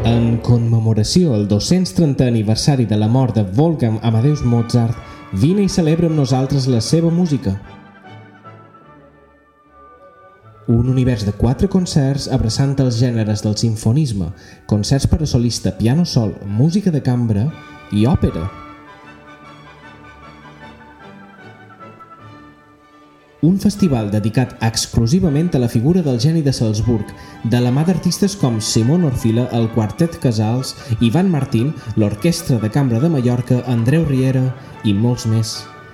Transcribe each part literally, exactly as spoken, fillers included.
En commemoració al dos-cents trentè aniversari de la mort de Wolfgang Amadeus Mozart, vine i celebra amb nosaltres la seva música. Un univers de quatre concerts abraçant els gèneres del simfonisme, concerts per a solista, piano sol, música de cambra i òpera. Un festival dedicat exclusivament a la figura del geni de Salzburg, de la mà d'artistes com Simón Orfila, el Quartet Casals, Ivan Martín, l'Orquestra de Cambra de Mallorca, Andreu Riera i molts més.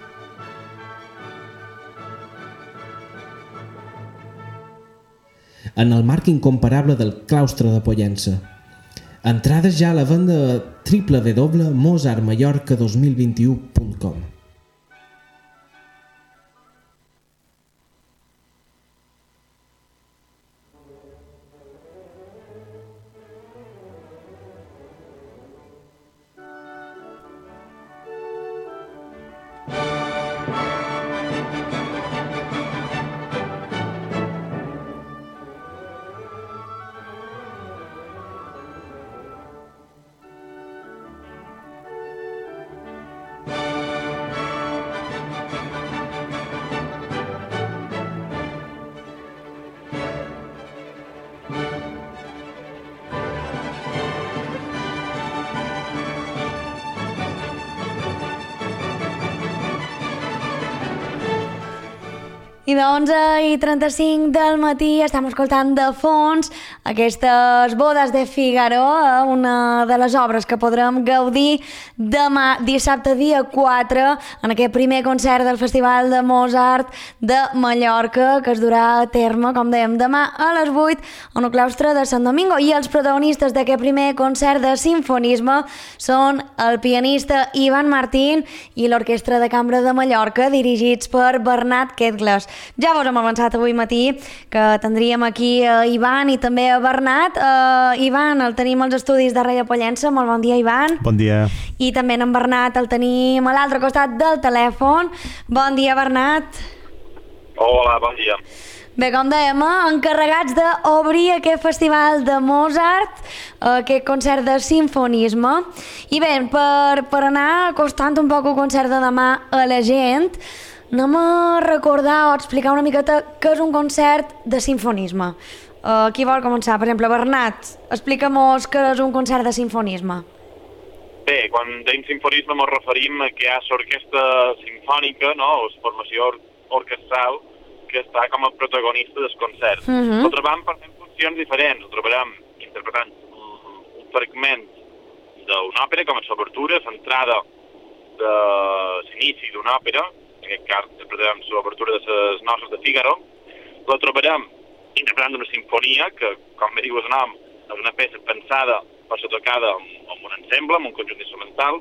En el marc incomparable del claustre de Pollença. Entrades ja a la venda a w w w punt mozart mallorca dos mil vint-i-u punt com. I de onze i trenta-cinc del matí estem escoltant de fons aquestes bodes de Figaro, una de les obres que podrem gaudir demà, dissabte dia quatre, en aquest primer concert del Festival de Mozart de Mallorca, que es durà a terme, com dèiem, demà a les vuit en el claustre de Sant Domingo. I els protagonistes d'aquest primer concert de simfonisme són el pianista Ivan Martín i l'Orquestra de Cambra de Mallorca, dirigits per Bernat Quetgles. Ja vos hem avançat avui matí que tindríem aquí a Ivan i també a Bernat. Uh, Ivan, el tenim als estudis de Ràdio Pollença. Molt bon dia, Ivan. Bon dia. I també en Bernat el tenim a l'altre costat del telèfon. Bon dia, Bernat. Hola, bon dia. Bé, com dèiem, encarregats d'obrir aquest festival de Mozart, aquest concert de simfonisme. I bé, per, per anar acostant un poc el concert de demà a la gent, anem a recordar o explicar una miqueta què és un concert de simfonisme. Uh, qui vol començar? Per exemple, Bernat, explica'm-nos què és un concert de simfonisme. Bé, quan dèiem simfonisme ens referim a que hi ha l'orquestra simfònica, no?, o la formació or orquestral, que està com a protagonista del concert. Uh -huh. Ho trobam per funcions diferents. Ho trobarem interpretant un, un fragment d'una òpera, com és l'obertura, l'entrada de l'inici d'una òpera. En aquest cas interpretarem l'obertura de les noces de Figaro. La trobarem interpretant una sinfonia, que, com bé diu el nom, és una peça pensada per ser tocada amb, amb un ensemble, amb un conjunt instrumental,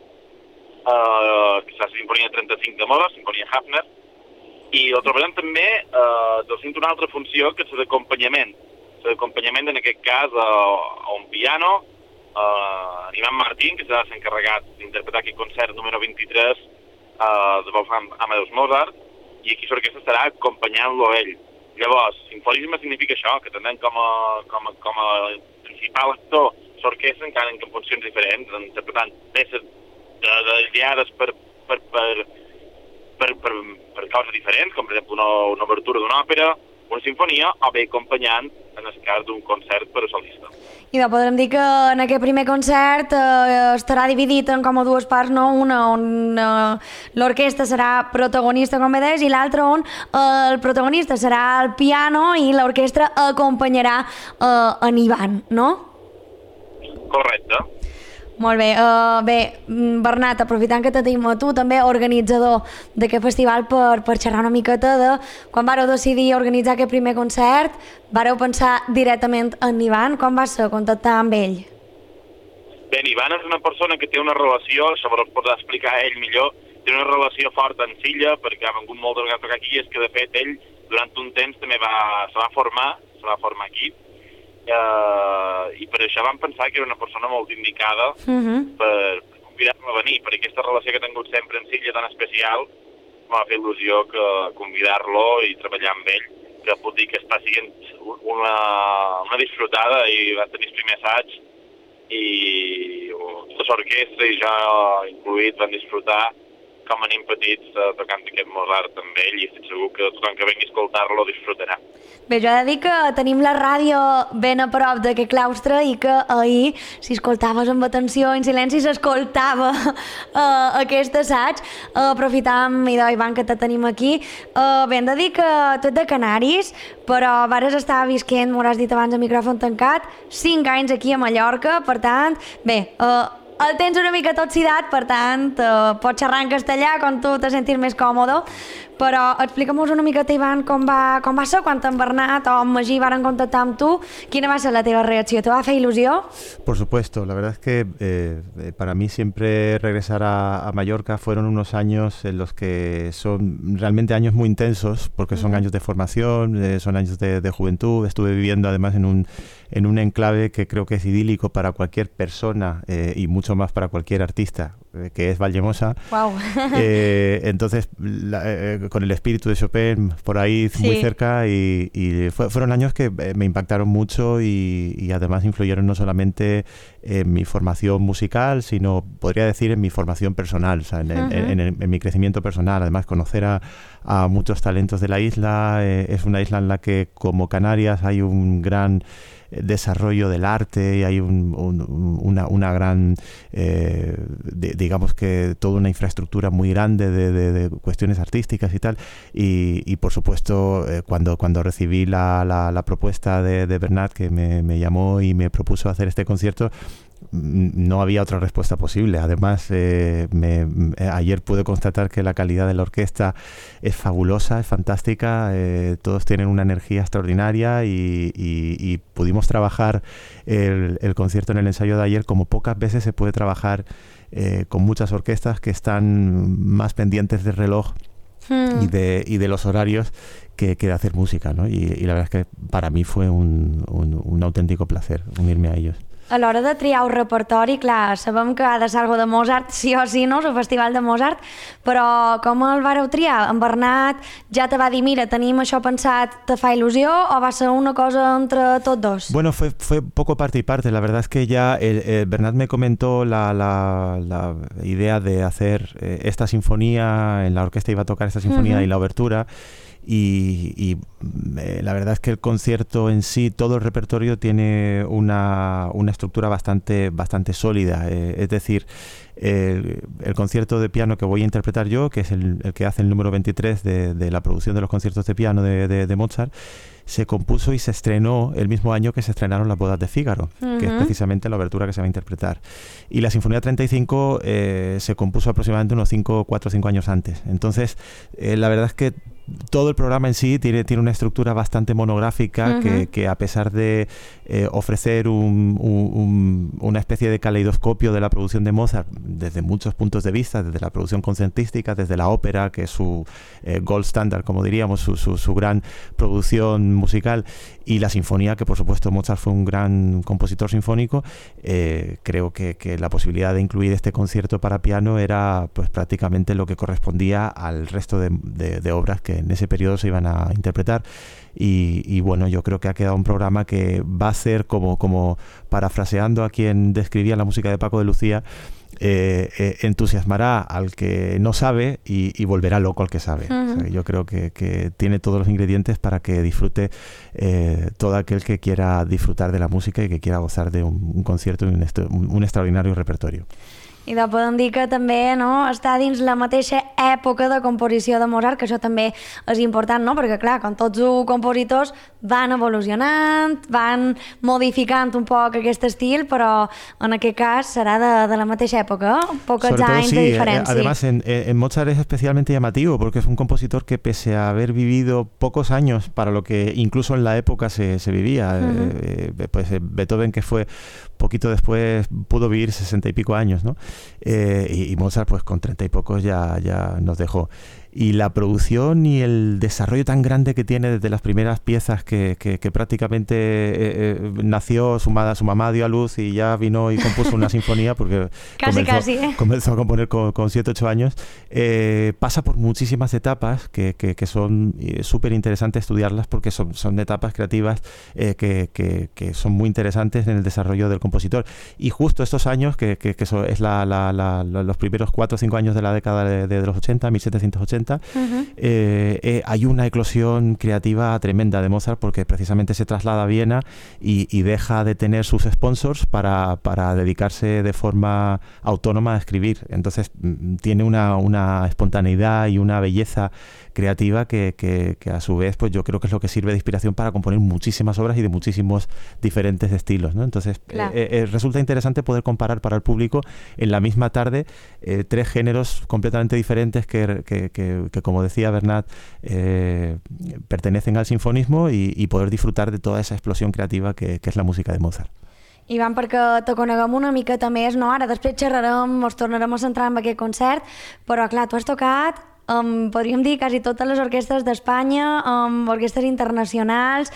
uh, que és la sinfonia trenta-cinc de Mozart, sinfonia Hafner, i la trobarem també eh, dins una altra funció, que és l'acompanyament. L'acompanyament, en aquest cas, a, a un piano, eh, en Ivan Martín, que serà l'encarregat d'interpretar aquest concert número vint-i-tres eh, de Wolfgang Amadeus Mozart, i aquí l'orquestra estarà acompanyant-lo a ell. Llavors, simfonisme significa això, que tenen com a, com a, com a principal actor l'orquestra, encara en funcions diferents, interpretant peces ideades per, per, per, per, per, per causes diferents, com per exemple una, una obertura d'una òpera, una sinfonia, o bé acompanyant en el cas d'un concert per a solista. I bé, podrem dir que en aquest primer concert eh, estarà dividit en com a dues parts, no? Una on eh, l'orquestra serà protagonista, com bé deies, i l'altra on eh, el protagonista serà el piano i l'orquestra acompanyarà eh, en Ivan, no? Correcte. Molt bé. Uh, bé, Bernat, aprofitant que te tenim a tu, també organitzador d'aquest festival, per, per xerrar una miqueta de quan vareu decidir organitzar aquest primer concert, vareu pensar directament en Ivan. Com va ser contactar amb ell? Bé, Ivan és una persona que té una relació, això us podrà explicar ell millor, té una relació forta en Silla, perquè ha vengut molt de vegades a tocar aquí, i és que de fet ell durant un temps també va, se va formar, se va formar aquí, Uh, i per això vam pensar que era una persona molt indicada uh-huh. per, per convidar-lo a venir, per aquesta relació que ha tingut sempre en Silla tan especial. M'ha fet il·lusió que convidar-lo i treballar amb ell, que puc dir que està sent una, una disfrutada, i va tenir el primer assaig i tota l'orquestra i jo incluït van disfrutar com a nens petits uh, tocant aquest Mozart amb ell, i estic segur que tothom que vengui a escoltar-lo disfrutarà. Bé, jo he de dir que tenim la ràdio ben a prop d'aquest claustre i que ahir, si escoltaves amb atenció, en silenci, s'escoltava uh, aquest assaig. Uh, aprofitam, idò, Ivan, que te tenim aquí. Uh, bé, hem de dir que tu ets de Canaris, però vares estar visquent, m'ho has dit abans a micròfon tancat, cinc anys aquí a Mallorca, per tant, bé, uh, el tens una mica tot oxidat, per tant, uh, pots xerrar en castellà quan tu te sentis més còmode, però explica'm-nos una miqueta, Ivan, com va, com va ser quan en Bernat o en Magí varen contactar amb tu. Quina va ser la teva reacció? ¿Te va fer ilusió? Por supuesto, la verdad es que eh, para mí siempre regresar a, a Mallorca fueron unos años en los que son realmente años muy intensos, porque son uh-huh. años de formación, eh, son años de, de juventud. Estuve viviendo además en un, en un enclave que creo que es idílico para cualquier persona eh, y mucho más para cualquier artista, eh, que es Valldemossa. Wow. eh, entonces, la, eh, con el espíritu de Chopin por ahí sí. muy cerca, y, y fue, fueron años que me impactaron mucho y, y además influyeron no solamente en mi formación musical, sino podría decir en mi formación personal, o sea, en, uh-huh. en, en, en mi crecimiento personal. Además, conocer a, a muchos talentos de la isla. Eh, es una isla en la que, como Canarias, hay un gran desarrollo del arte y hay un, un, una, una gran, eh, de, digamos que toda una infraestructura muy grande de, de, de cuestiones artísticas y tal. Y, y por supuesto, eh, cuando, cuando recibí la, la, la propuesta de, de Bernat, que me, me llamó y me propuso hacer este concierto, no había otra respuesta posible. Además, eh, me, eh, ayer pude constatar que la calidad de la orquesta es fabulosa, es fantástica, eh, todos tienen una energía extraordinaria y, y, y pudimos trabajar el, el concierto en el ensayo de ayer como pocas veces se puede trabajar eh, con muchas orquestas que están más pendientes del reloj hmm. y, de, y de los horarios que, que de hacer música, ¿no? Y, y la verdad es que para mí fue un, un, un auténtico placer unirme a ellos. A l'hora de triar un repertori, clar, sabem que ha de ser algo de Mozart, sí o sí, no? És el festival de Mozart, però com el vareu triar? En Bernat ja te va dir, mira, tenim això pensat, te fa il·lusió, o va ser una cosa entre tots dos? Bueno, fue, fue poco parte y parte. La verdad es que ya el, el Bernat me comentó la, la, la idea de hacer eh, esta sinfonía, en la orquesta iba a tocar esta sinfonía uh-huh. y la obertura. Y, y eh, la verdad es que el concierto en sí, todo el repertorio tiene una, una estructura bastante, bastante sólida. Eh, es decir, el, el concierto de piano que voy a interpretar yo, que es el, el que hace el número veintitrés de, de la producción de los conciertos de piano de, de, de Mozart, se compuso y se estrenó el mismo año que se estrenaron las bodas de Fígaro, uh-huh. que es precisamente la obertura que se va a interpretar. Y la Sinfonía treinta y cinco eh, se compuso aproximadamente unos cinco, cuatro o cinco años antes. Entonces, eh, la verdad es que todo el programa en sí tiene, tiene una estructura bastante monográfica uh-huh. que, que a pesar de eh, ofrecer un, un, un, una especie de caleidoscopio de la producción de Mozart desde muchos puntos de vista, desde la producción concertística, desde la ópera, que es su eh, gold standard, como diríamos, su, su, su gran producción musical, y la sinfonía, que por supuesto Mozart fue un gran compositor sinfónico, eh, creo que, que la posibilidad de incluir este concierto para piano era pues prácticamente lo que correspondía al resto de, de, de obras que en ese periodo se iban a interpretar. Y, y bueno, yo creo que ha quedado un programa que va a ser como, como parafraseando a quien describía la música de Paco de Lucía, eh, eh, entusiasmará al que no sabe y, y volverá loco al que sabe. Uh-huh. O sea, yo creo que, que tiene todos los ingredientes para que disfrute eh, todo aquel que quiera disfrutar de la música y que quiera gozar de un, un concierto y un, est- un extraordinario repertorio. I de podem dir que també, no, està dins la mateixa època de composició de Mozart, que això també és important, no? Perquè clar, com tots els compositors van evolucionant, van modificant un poc aquest estil, però en aquest cas serà de, de la mateixa època, eh? Pocs Sobre anys todo, sí, de diferència. Además, en, en Mozart es especialmente llamativo porque es un compositor que, pese a haber vivido pocos años para lo que incluso en la época se, se vivía, uh-huh. eh, eh, pues Beethoven, que fue poquito después, pudo vivir sesenta y pico años, ¿no? Eh, y, y Mozart, pues con treinta y pocos ya, ya nos dejó. y la producción y el desarrollo tan grande que tiene desde las primeras piezas que, que, que prácticamente eh, eh, nació, su, ma- su mamá dio a luz y ya vino y compuso una sinfonía porque casi, comenzó, casi, ¿eh? comenzó a componer con siete ocho años, eh, pasa por muchísimas etapas que, que, que son eh, súper interesantes estudiarlas porque son, son etapas creativas eh, que, que, que son muy interesantes en el desarrollo del compositor. Y justo estos años, que, que, que eso es la, la, la, los primeros cuatro o cinco años de la década de, de los ochenta, mil setecientos ochenta, uh-huh. eh, eh, hay una eclosión creativa tremenda de Mozart porque precisamente se traslada a Viena y, y deja de tener sus sponsors para, para dedicarse de forma autónoma a escribir. Entonces tiene una, una espontaneidad y una belleza creativa que, que, que a su vez pues yo creo que es lo que sirve de inspiración para componer muchísimas obras y de muchísimos diferentes estilos, ¿no? Entonces claro. eh, eh, resulta interesante poder comparar para el público en la misma tarde eh, tres géneros completamente diferentes que, que, que, que como decía Bernat, eh, pertenecen al sinfonismo y, y poder disfrutar de toda esa explosión creativa que, que es la música de Mozart. Ivan, perquè te coneguem una miqueta més, no? Ara després xerrarem, ens tornarem a centrar en aquest concert, però clar, tu has tocat, um, podríem dir, quasi totes les orquestres d'Espanya, um, orquestres internacionals,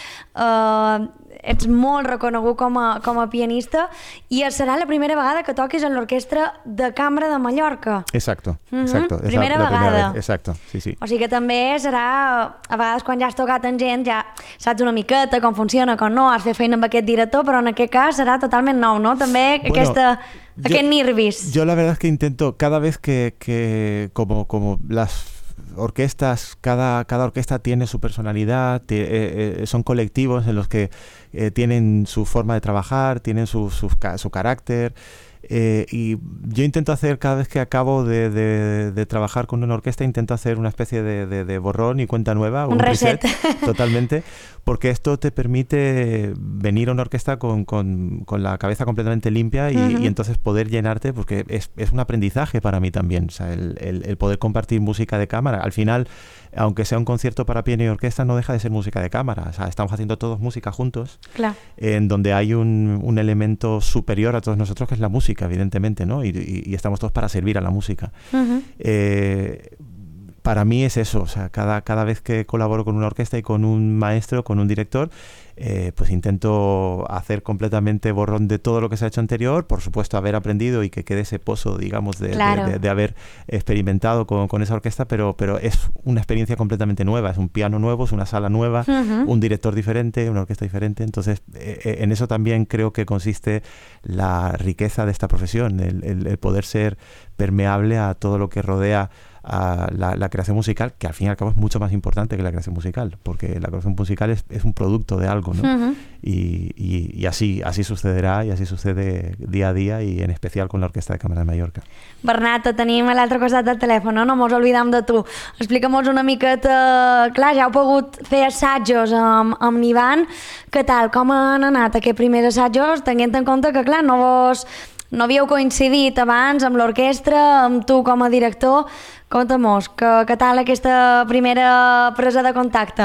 uh, ets molt reconegut com a, com a pianista i serà la primera vegada que toquis en l'Orquestra de Cambra de Mallorca. Exacto, exacto. Uh-huh. Primera la, la vegada. Primera vez. Exacto, sí, sí. O sigui que també serà, a vegades quan ja has tocat amb gent, ja saps una miqueta com funciona, com no, has fet feina amb aquest director, però en aquest cas serà totalment nou, no? També bueno, aquesta, yo, aquest nervis. Yo la verdad es que intento, cada vez que, que como, como las orquestas, cada, cada orquesta tiene su personalidad, t- eh, eh, son colectivos en los que eh, tienen su forma de trabajar, tienen su, su, su carácter. Eh, y yo intento hacer, cada vez que acabo de, de, de trabajar con una orquesta, intento hacer una especie de, de, de borrón y cuenta nueva, un, un reset, reset totalmente, porque esto te permite venir a una orquesta con, con, con la cabeza completamente limpia y, uh-huh. y entonces poder llenarte, porque es, es un aprendizaje para mí también, o sea, el, el, el poder compartir música de cámara. Al final, aunque sea un concierto para piano y orquesta, no deja de ser música de cámara. O sea, estamos haciendo todos música juntos, claro. en donde hay un, un elemento superior a todos nosotros, que es la música, evidentemente, ¿no? Y, y, y estamos todos para servir a la música. Uh-huh. Eh, para mí es eso, o sea, cada, cada vez que colaboro con una orquesta y con un maestro, con un director, eh, pues intento hacer completamente borrón de todo lo que se ha hecho anterior, por supuesto haber aprendido y que quede ese pozo, digamos, de, claro. de, de, de haber experimentado con, con esa orquesta, pero, pero es una experiencia completamente nueva, es un piano nuevo, es una sala nueva, uh-huh. un director diferente, una orquesta diferente, entonces eh, en eso también creo que consiste la riqueza de esta profesión, el, el, el poder ser permeable a todo lo que rodea a la, la creación musical, que al fin y al cabo es mucho más importante que la creación musical, porque la creación musical es, es un producto de algo, ¿no? Uh-huh. Y, y, y así, así sucederá y así sucede día a día y en especial con la Orquestra de Cambra de Mallorca. Bernat, te tenim a l'altre costat del telèfon, no? No mos oblidam de tu. Explica'm-nos una miqueta... Clar, ja heu pogut fer assajos amb, amb Ivan. Què tal? Com han anat aquests primers assajos? Tenint en compte que, clar, no vos... no havíeu coincidit abans amb l'orquestra, amb tu com a director. Conta-mos, que, que tal aquesta primera presa de contacte?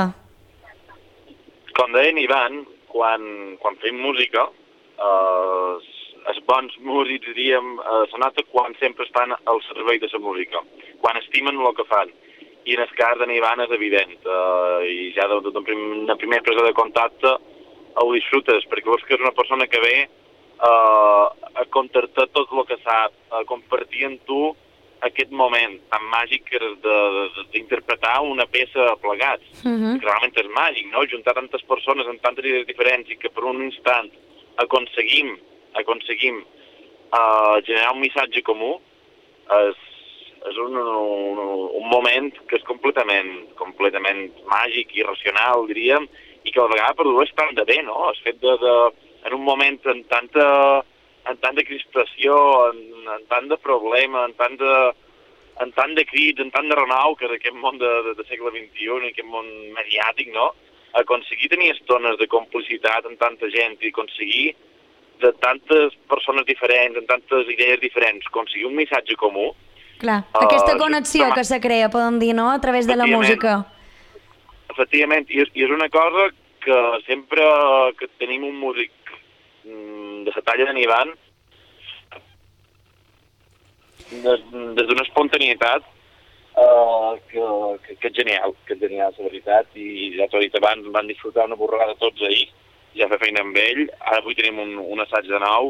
Com deia en Ivan, quan, quan fem música, eh, els bons músics, diríem, eh, se nota quan sempre estan al servei de la música, quan estimen el que fan. I en el cas d'en Ivan és evident, eh, i ja de, de, de una primera presa de contacte ho disfrutes, perquè veus que és una persona que ve Uh, a contar-te tot el que sap, a compartir amb tu aquest moment tan màgic que és d'interpretar una peça plegats. Uh-huh. Que realment és màgic, no? Juntar tantes persones amb tantes idees diferents i que per un instant aconseguim, aconseguim uh, generar un missatge comú és, és un, un, un moment que és completament, completament màgic i racional, diríem, i que a la vegada produeix tant de bé, no? El fet de... de en un moment en tanta, en tanta crispació, en, en tant de problema, en tant de, en tant de crits, en tant de renou, que és aquest món de, de, de segle vint-i-u, aquest món mediàtic, no? Aconseguir tenir estones de complicitat amb tanta gent i aconseguir de tantes persones diferents, amb tantes idees diferents, aconseguir un missatge comú. Clar, aquesta uh, connexió que se crea, podem dir, no?, a través de la música. Efectivament, i és, i és una cosa que sempre que tenim un músic de la talla d'en Ivan, des d'una espontaneïtat, uh, que, que, que és genial, que és genial, la veritat, i ja t'ho he dit abans, van disfrutar una borrada tots ahir, ja fer feina amb ell, ara avui tenim un, un assaig de nou,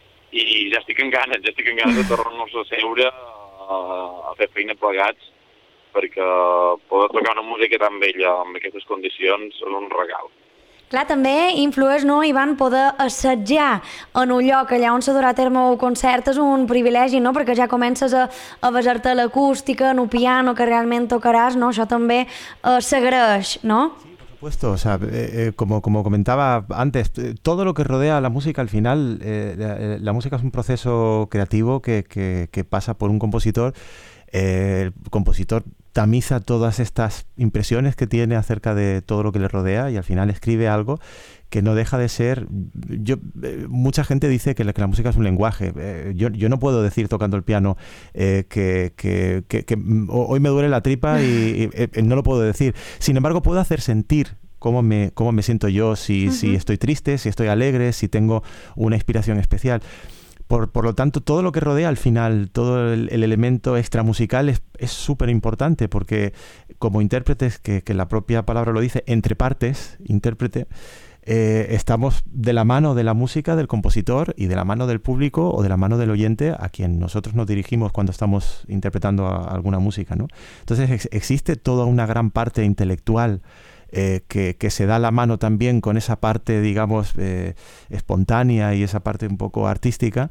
i ja estic en ganes, ja estic en ganes de tornar-nos a seure uh, a fer feina plegats, perquè poder tocar una música tan bella amb aquestes condicions és un regal. Clar, també influeix, no, Ivan, poder assetjar en un lloc allà on s'ha durà a terme un concert és un privilegi, no?, perquè ja comences a, a basar-te l'acústica, en un piano que realment tocaràs, no?, això també eh, s'agraeix, no? Sí, por supuesto, o sea, eh, eh, como, como comentaba antes, todo lo que rodea a la música, al final, eh, la, la música es un proceso creativo que, que, que pasa por un compositor. Eh, el compositor tamiza todas estas impresiones que tiene acerca de todo lo que le rodea y al final escribe algo que no deja de ser... Yo, eh, mucha gente dice que la, que la música es un lenguaje. Eh, yo, yo no puedo decir tocando el piano eh, que, que, que, que hoy me duele la tripa y, y eh, no lo puedo decir. Sin embargo, puedo hacer sentir cómo me, cómo me siento yo, si, uh-huh. si estoy triste, si estoy alegre, si tengo una inspiración especial. Por, por lo tanto, todo lo que rodea al final, todo el, el elemento extramusical es súper importante porque como intérpretes, que, que la propia palabra lo dice, entre partes, intérprete, eh, estamos de la mano de la música, del compositor y de la mano del público o de la mano del oyente a quien nosotros nos dirigimos cuando estamos interpretando a, a alguna música, ¿no? Entonces ex, existe toda una gran parte intelectual Eh, que, que se da la mano también con esa parte, digamos, eh, espontánea y esa parte un poco artística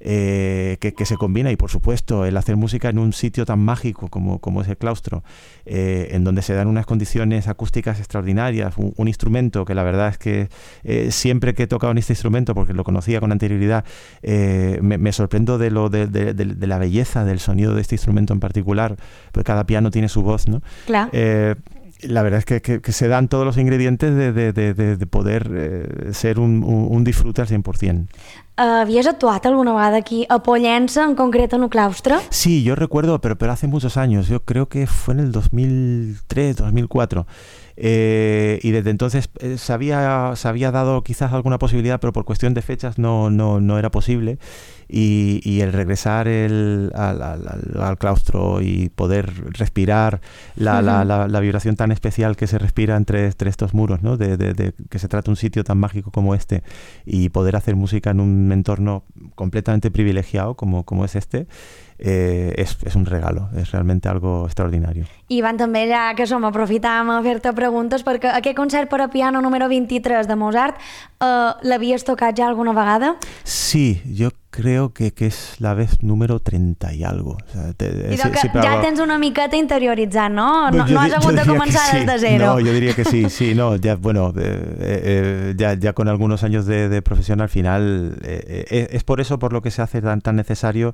eh, que, que se combina. Y por supuesto el hacer música en un sitio tan mágico como, como es el claustro, eh, en donde se dan unas condiciones acústicas extraordinarias, un, un instrumento que la verdad es que eh, siempre que he tocado en este instrumento, porque lo conocía con anterioridad, eh, me, me sorprendo de, lo, de, de, de, de la belleza del sonido de este instrumento en particular, porque cada piano tiene su voz, ¿no? Claro. Eh, La verdad es que, que, que se dan todos los ingredientes de, de, de, de poder eh, ser un, un, un disfrute al cien por ciento. Uh, ¿Havies actuat alguna vegada aquí a Pollença, en concreto en un claustro? Sí, yo recuerdo, pero, pero hace muchos años. Yo creo que fue en el dos mil tres, dos mil cuatro. Eh, y desde entonces eh, se, había, se había dado quizás alguna posibilidad, pero por cuestión de fechas no, no, no era posible. Y, y el regresar el, al, al, al claustro y poder respirar la, uh-huh. la, la, la vibración tan especial que se respira entre, entre estos muros, ¿no? De, de, de que se trata un sitio tan mágico como este y poder hacer música en un entorno completamente privilegiado como, como es este, eh, és, és un regalo, és realment algo extraordinari. Ivan, també ja que som, aprofitam a fer-te preguntes perquè aquest concert per a piano número vint-i-tres de Mozart eh, l'havies tocat ja alguna vegada? Sí, jo creo que, que es la vez número treinta y algo. O sea, te, I sí, que sí, ja tens una miqueta interioritzat, no? No, no has hagut de començar sí. des de zero. No, yo diría que sí, sí, no, ya, bueno, eh, eh, ya, ya con algunos años de, de profesión al final, eh, eh, es por eso por lo que se hace tan, tan necesario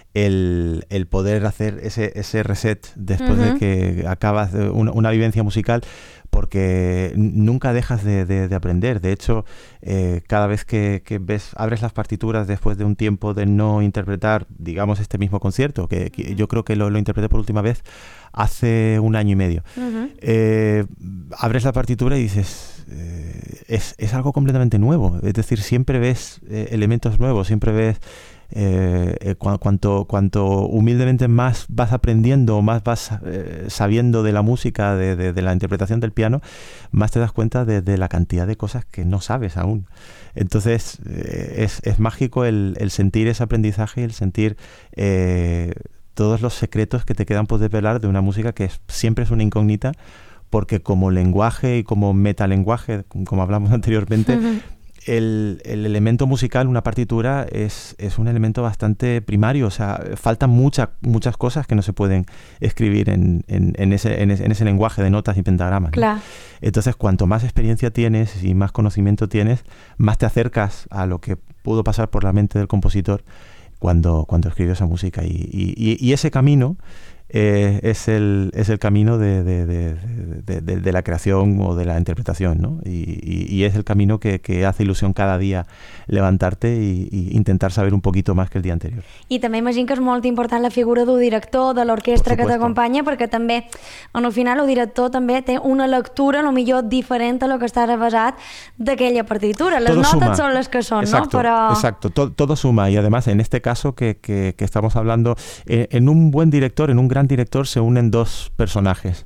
el, el poder hacer ese, ese reset después uh-huh. de que acabas de una, una vivencia musical, porque nunca dejas de, de, de aprender. De hecho, eh, cada vez que, que ves, abres las partituras después de un tiempo de no interpretar, digamos, este mismo concierto, que, que yo creo que lo, lo interpreté por última vez hace un año y medio, uh-huh. eh, abres la partitura y dices, eh, es, es algo completamente nuevo. Es decir, siempre ves eh, elementos nuevos, siempre ves Eh, eh, cu- cuanto, cuanto humildemente más vas aprendiendo, más vas eh, sabiendo de la música, de, de, de la interpretación del piano, más te das cuenta de, de la cantidad de cosas que no sabes aún. Entonces eh, es, es mágico el, el sentir ese aprendizaje y el sentir eh, todos los secretos que te quedan por desvelar de una música que es, siempre es una incógnita, porque como lenguaje y como metalenguaje, como hablamos anteriormente, uh-huh. El, el elemento musical, una partitura, es, es un elemento bastante primario. O sea, faltan mucha, muchas cosas que no se pueden escribir en, en, en, ese, en, ese, en ese lenguaje de notas y pentagramas, ¿no? Claro. Entonces, cuanto más experiencia tienes y más conocimiento tienes, más te acercas a lo que pudo pasar por la mente del compositor cuando, cuando escribió esa música. Y, y, y ese camino Eh, es, el, es el camino de, de, de, de, de, de la creación o de la interpretación, ¿no? Y, y, y es el camino que, que hace ilusión cada día levantarte y, y intentar saber un poquito más que el día anterior. I també imagino que és molt important la figura del director, de l'orquestra que t'acompanya, perquè també, en el final, el director també té una lectura, a lo millor diferent a lo que està basat d'aquella partitura. Les todo notes suma. són les que són, exacto, ¿no? Però... Exacto, todo, todo suma. Y además, en este caso que, que, que estamos hablando, eh, en un buen director, en un gran gran director se unen dos personajes.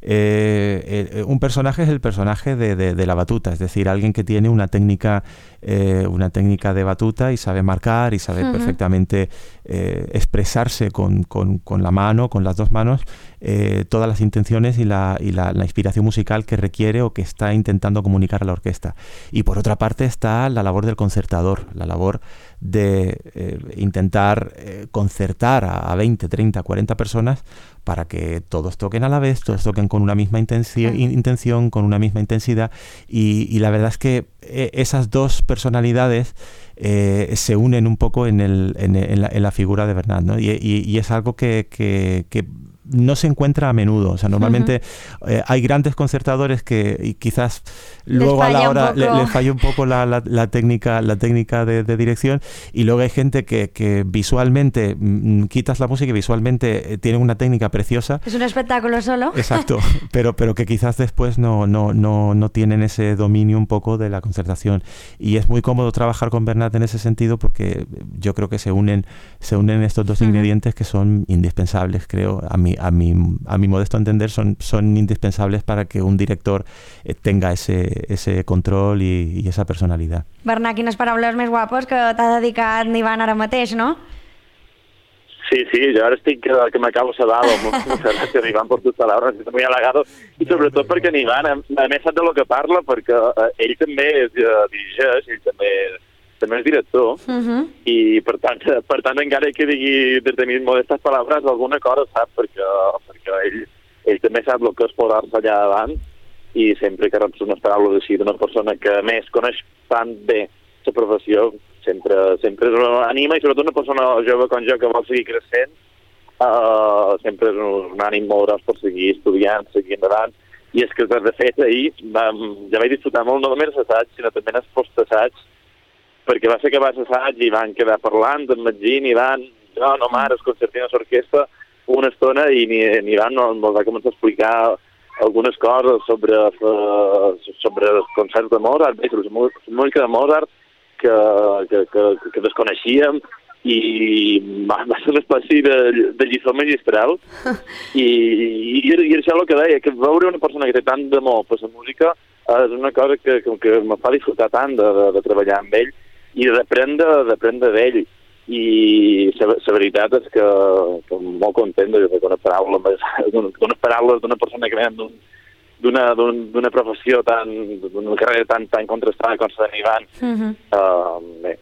Eh, eh, un personaje es el personaje de, de, de la batuta, es decir, alguien que tiene una técnica eh, una técnica de batuta y sabe marcar y sabe uh-huh. perfectamente eh, expresarse con, con, con la mano, con las dos manos, eh, todas las intenciones y, la, y la, la inspiración musical que requiere o que está intentando comunicar a la orquesta. Y por otra parte está la labor del concertador, la labor de eh, intentar eh, concertar a, a veinte, treinta, cuarenta personas para que todos toquen a la vez, todos toquen con una misma intenci- sí. intención, con una misma intensidad, y, y la verdad es que eh, esas dos personalidades eh, se unen un poco en, el, en, en, la, en la figura de Bernat, ¿no? Y, y, y es algo que, que, que no se encuentra a menudo. O sea, normalmente uh-huh. eh, hay grandes concertadores que y quizás luego a la hora le, le falla un poco la, la, la técnica, la técnica de, de dirección, y luego hay gente que, que visualmente mm, quitas la música y visualmente eh, tiene una técnica preciosa. Es un espectáculo solo. Exacto, pero, pero que quizás después no, no, no, no tienen ese dominio un poco de la concertación. Y es muy cómodo trabajar con Bernat en ese sentido porque yo creo que se unen, se unen estos dos uh-huh. ingredientes que son indispensables, creo, a mí A mi, a mi modesto entender, son, son indispensables para que un director eh, tenga ese, ese control i, i esa personalitat. Bernat, quines paraules més guapes que t'ha dedicat n'Ivan ara mateix, no? Sí, sí, yo ahora estoy que, que me acabo sedado. Muchas gracias, Iván, por tus palabras, estoy muy halagado. I sobretot perquè en Iván, a més, sap de lo que parla, perquè eh, ell també és uh, dirigeix, ell també també és director, uh-huh. i per tant, per tant encara que digui des de mis modestes paraules alguna cosa sap, perquè, perquè ell, ell també sap el que és posar-se allà davant, i sempre que reps unes paraules així d'una persona que a més coneix tan bé la professió, sempre, sempre és una ànima, i sobretot una persona jove com jo que vol seguir creixent, uh, sempre és un ànim molt gros per seguir estudiant, seguir endavant, i és que de fet ahir vam, ja vaig disfrutar molt no només l'assaig, sinó també en els post-assaig, perquè va ser que vas assaig i van quedar parlant amb Magín i van, no, no, mare, els concertins d'orquestra, una estona, i ni, ni van no, no va començar a explicar algunes coses sobre, uh, sobre els concerts de Mozart, bé, sobre la música de Mozart que, que, que, que desconeixíem, i va, va ser una espècie de, de lliçó magistral, i, i, i això és el que deia, que veure una persona que té tant d'amor per la música és una cosa que, que, que em fa disfrutar tant de, de, de treballar amb ell, i d'aprendre, d'aprendre d'ell. I la, la veritat és que, que molt content de fer una paraula, d'unes paraules d'una persona que ven d'una, d'una professió tan, d'una carrera tan, tan contrastada com la d'Ivan. Uh-huh. Uh, bé,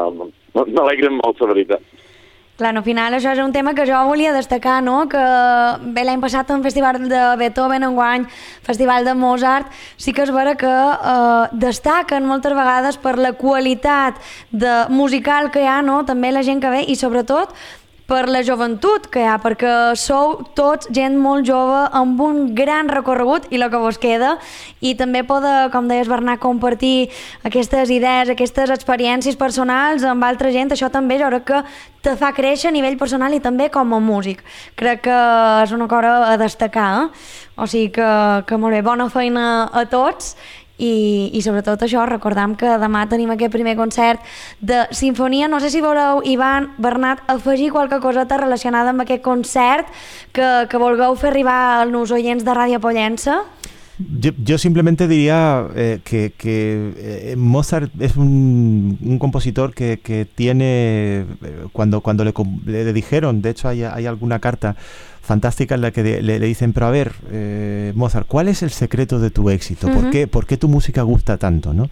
m'alegren molt, la veritat. Clar, no, al final això és un tema que jo volia destacar, no? Que bé, l'any passat en Festival de Beethoven, enguany Festival de Mozart, sí que és vera que eh, destaquen moltes vegades per la qualitat de musical que hi ha, no? També la gent que ve, i sobretot per la joventut que hi ha, perquè sou tots gent molt jove amb un gran recorregut i el que vos queda, i també poder, com deies Bernat, compartir aquestes idees, aquestes experiències personals amb altra gent. Això també jo crec que te fa créixer a nivell personal i també com a músic. Crec que és una cosa a destacar, eh? O sigui que, que molt bé, bona feina a tots. I, i sobretot això, recordam que demà tenim aquest primer concert de sinfonia. No sé si voleu, Ivan, Bernat, afegir qualque coseta relacionada amb aquest concert que, que vulgueu fer arribar als oients de Ràdio Pollença. Yo, yo simplemente diría eh, que, que eh, Mozart es un, un compositor que, que tiene, eh, cuando, cuando le, le dijeron, de hecho hay, hay alguna carta fantástica en la que de, le, le dicen, pero a ver, eh, Mozart, ¿cuál es el secreto de tu éxito? Uh-huh. ¿Por qué, ¿Por qué tu música gusta tanto, no?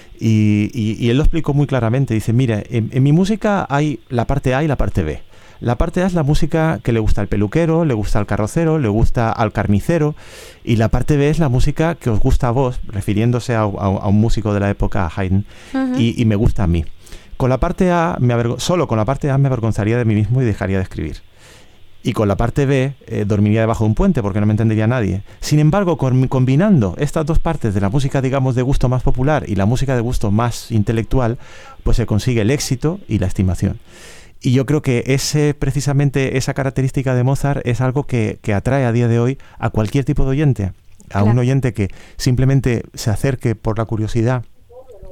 Y, y, y él lo explicó muy claramente, dice, mira, en, en mi música hay la parte A y la parte B. La parte A es la música que le gusta al peluquero, le gusta al carrocero, le gusta al carnicero, y la parte B es la música que os gusta a vos, refiriéndose a, a, a un músico de la época, a Haydn, uh-huh. y, y me gusta a mí. Con la parte A, me avergo- solo con la parte A me avergonzaría de mí mismo y dejaría de escribir. Y con la parte B eh, dormiría debajo de un puente porque no me entendería nadie. Sin embargo, con, combinando estas dos partes de la música, digamos, de gusto más popular y la música de gusto más intelectual, pues se consigue el éxito y la estimación. Y yo creo que ese, precisamente esa característica de Mozart es algo que, que atrae a día de hoy a cualquier tipo de oyente. A claro. Un oyente que simplemente se acerque por la curiosidad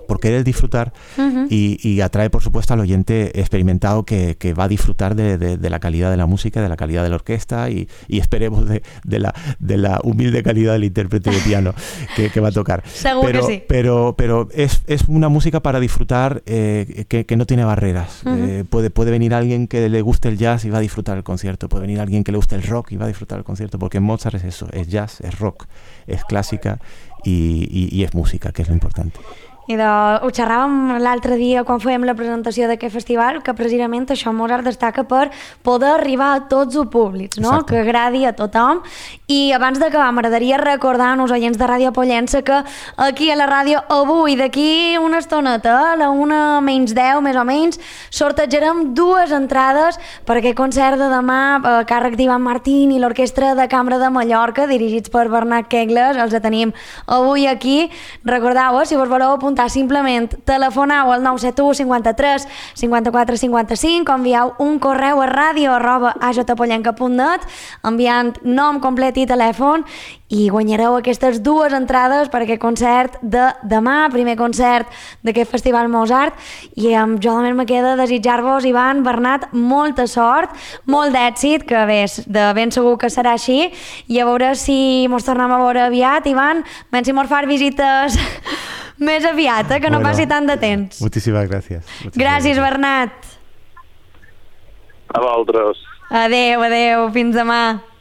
por querer disfrutar uh-huh. y, y atrae, por supuesto, al oyente experimentado que, que va a disfrutar de, de, de la calidad de la música, de la calidad de la orquesta y, y esperemos de, de, la, de la humilde calidad del intérprete de piano que, que va a tocar. Seguro pero, que sí. Pero, pero es, es una música para disfrutar eh, que, que no tiene barreras. Uh-huh. Eh, puede, puede venir alguien que le guste el jazz y va a disfrutar el concierto. Puede venir alguien que le guste el rock y va a disfrutar el concierto, porque Mozart es eso, es jazz, es rock, es clàssica i, i, i és música, que és l'important. I de, ho xerràvem l'altre dia quan fèiem la presentació d'aquest festival, que precisament això Mozart destaca per poder arribar a tots els públics, no? Que agradi a tothom. I abans d'acabar m'agradaria recordar als oients de Ràdio Pollença que aquí a la ràdio avui, d'aquí una estoneta, a la una menys deu més o menys, sortejarem dues entrades per aquest concert de demà a càrrec d'Ivan Martín i l'Orquestra de Cambra de Mallorca, dirigits per Bernat Kegles. Els tenim avui aquí. Recordeu, si vos voleu apuntar, simplement telefoneu al nou set u cinquanta-tres cinquanta-quatre cinquanta-cinc o envieu un correu a ràdio arroba a j pollenca punt net enviant nom complet i telèfon i guanyareu aquestes dues entrades per aquest concert de demà, primer concert d'aquest Festival Mozart. I amb jo només me queda desitjar-vos, Ivan, Bernat, molta sort, molt d'èxit, que bé, de ben segur que serà així, i a veure si mos tornem a veure aviat, Ivan, ben si mos fas visites més aviat, eh? Que no bueno, passi tant de temps. Moltíssimes gràcies. Moltíssimes gràcies, Bernat. A vosaltres. Adéu, adéu, fins demà.